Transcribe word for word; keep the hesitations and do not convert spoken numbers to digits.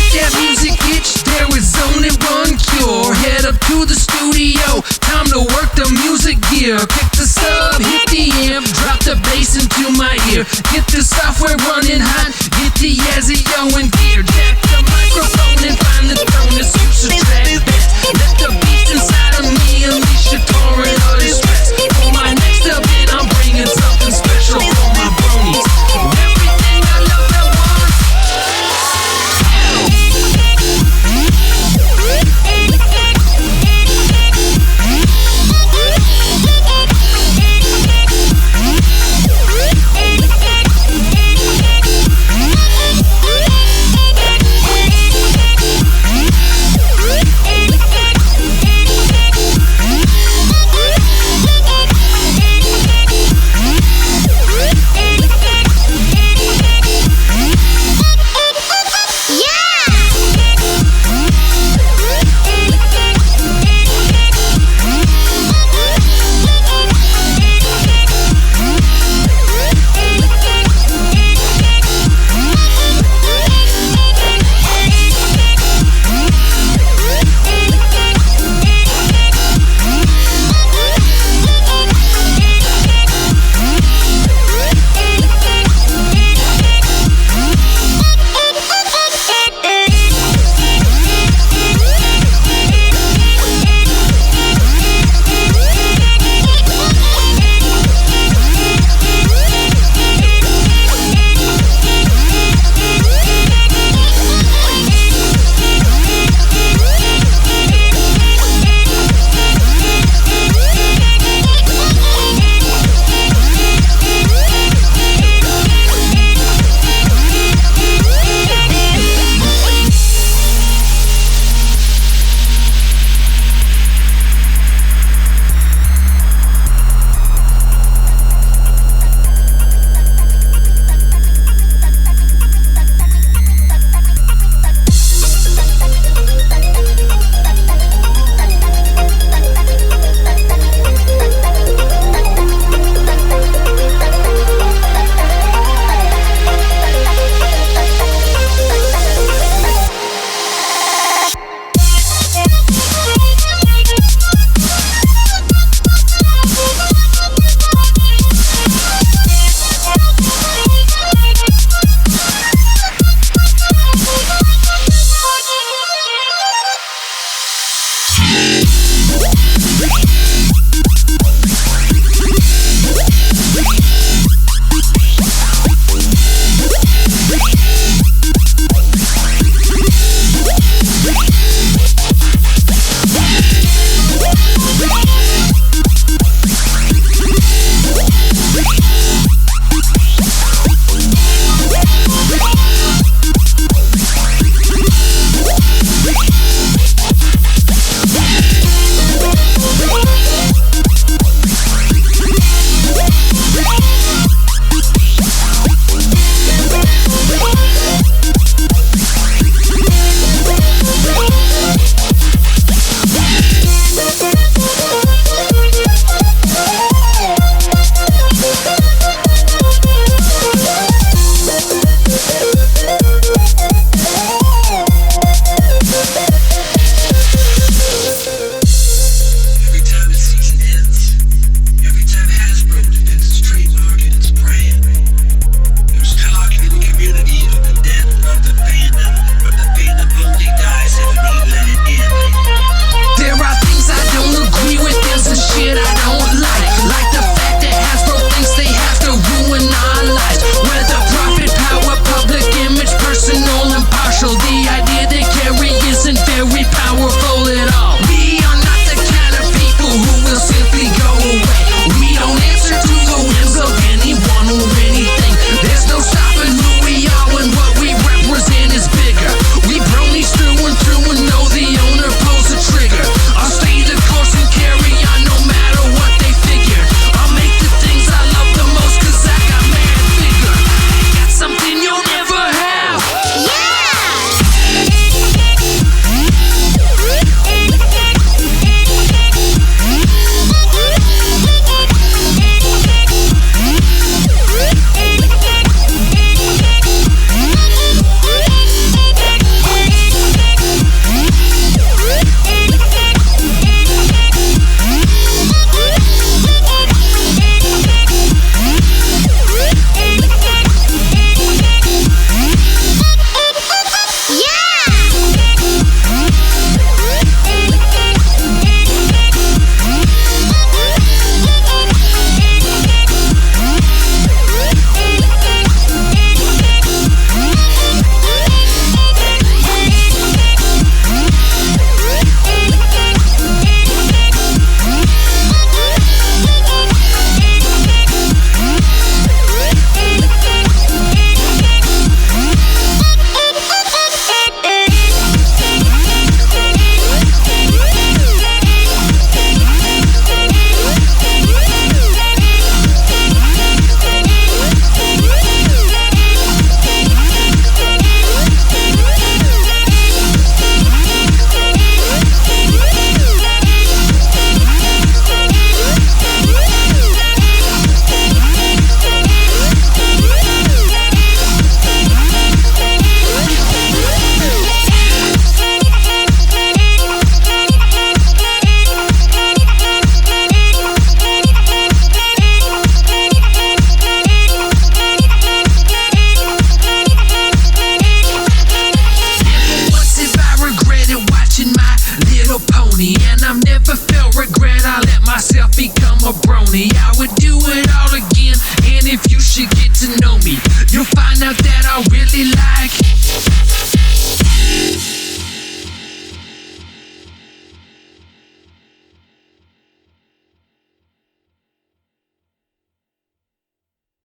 that music itch, there is only one cure. Head up to the studio, time to work the music gear. Kick the sub, hit the amp, drop the bass into my ear. Get the software running hot, get the Yazio in gear. Jack the microphone and find the tone to suit the track best. Let the beast inside of me unleash the torrent of distress. For my next event, I'm bringing something special for my bronies. Everything I love at once. you get to know me, you'll find out that I really like